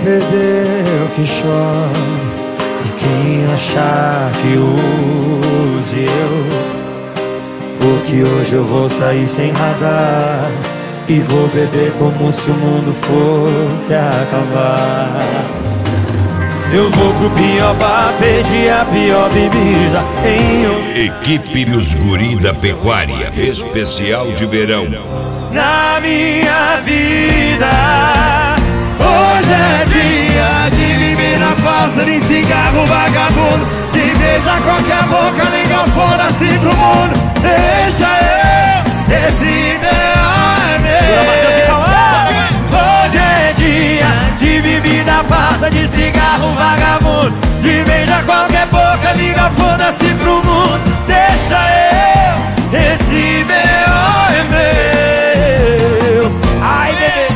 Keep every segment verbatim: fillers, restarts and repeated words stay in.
perder o que chora, e quem achar que use eu. Porque hoje eu vou sair sem radar e vou beber como se o mundo fosse acabar. Eu vou pro pior bar, pedir a pior bebida em... Equipe Nos Guri da Pecuária, especial de verão. Na minha vida, hoje é dia de viver na farsa de cigarro vagabundo, de beijar qualquer boca, ligar foda-se pro mundo. Deixa eu, esse ideal é meu. Hoje é dia de viver na farsa de cigarro vagabundo, de beijar qualquer boca, ligar foda-se pro mundo. Deixa eu, esse ideal é meu. Ai, bebê.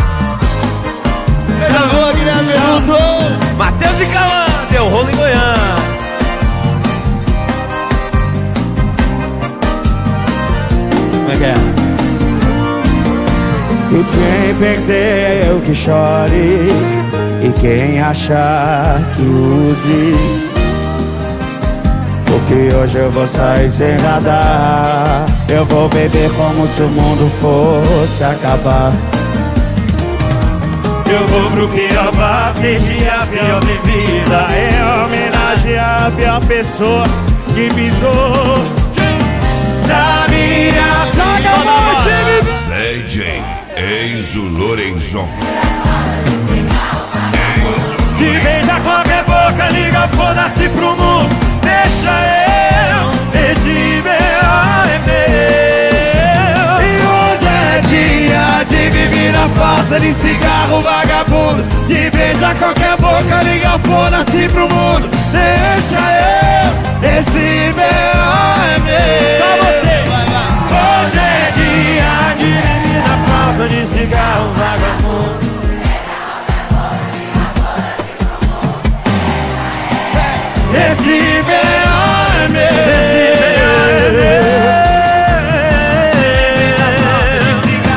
Já vou, Guilherme, junto. Matheus e Cauã, deu rolo em Goiânia. Como é que é? E quem perdeu que chore, e quem achar que use. Porque hoje eu vou sair sem radar, eu vou beber como se o mundo fosse acabar. Eu vou pro pior bar, pedir a pior bebida em homenagem à pior pessoa que pisou na minha vida. D J Enzo Lorenzon. De beijar qualquer boca, liga, foda-se pro mundo. Deixa eu, esse meu é meu. E hoje é dia de viver na farsa de cigarro vagabundo, de beijar qualquer boca, liga, foda-se pro mundo. Deixa eu, esse meu é meu. Só você, vai lá. Hoje é dia de viver na farsa de cigarro vagabundo. Esse verão é meu. Esse verão é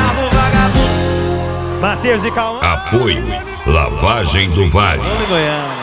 meu. Matheus e Cauã. Apoio Lavagem do Vale. Goiânia.